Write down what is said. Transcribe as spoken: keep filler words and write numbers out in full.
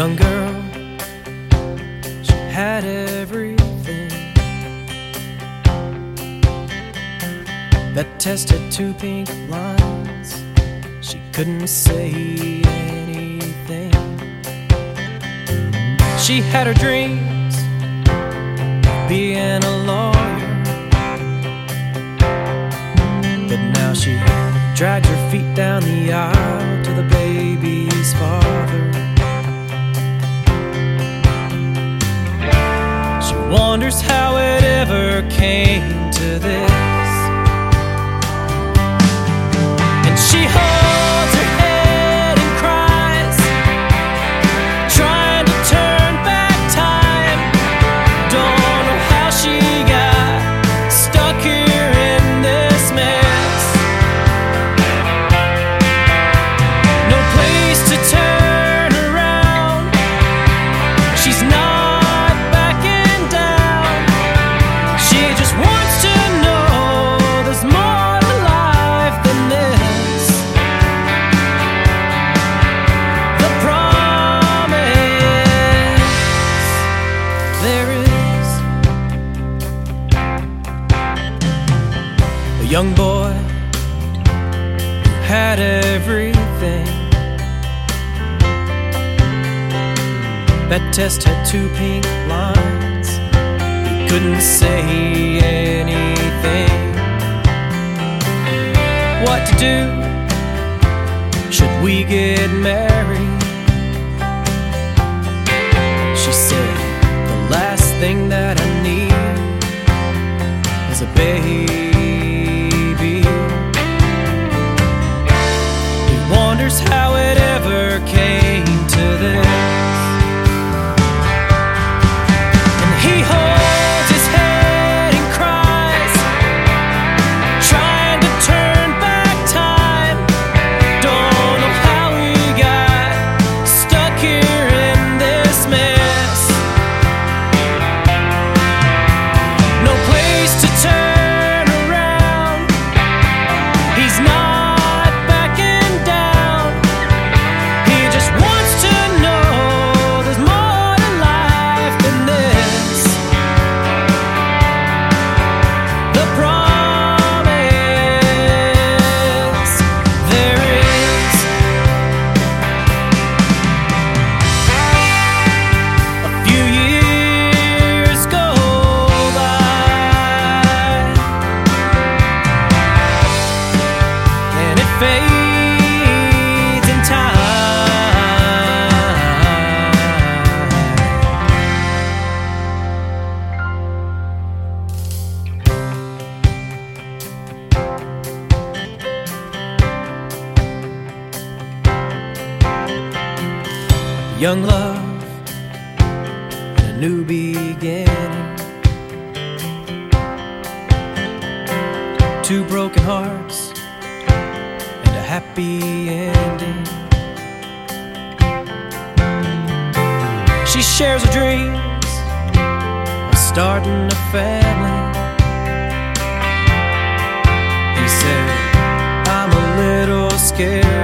young girl, she had everything that test had two pink lines. She couldn't say anything. She had her dreams of being a lawyer, but now she dragged her feet down the aisle to the baby's father. She wonders how it ever came to this, and she holds her head and cries, trying to turn back time. Don't know how she got stuck here in this mess. No place to turn around. She's not backing down. She just wants to know there's more to life than this. The promise there is. A young boy who had everything. That test had two pink lines. He couldn't say anything. What to do? Should we get married? She said, the last thing that I need is a baby. He wonders how it ever came to this. And he holds his head and cries, trying to turn back time. Don't know how we got stuck here in this mess. No place to turn around. He's not backing down. He just wants to know there's more to life than this. The promise there is. A few years go by, and it fades in time. Young love and a new beginning. Two broken hearts and a happy ending. She shares her dreams of starting a family. He said, I'm a little scared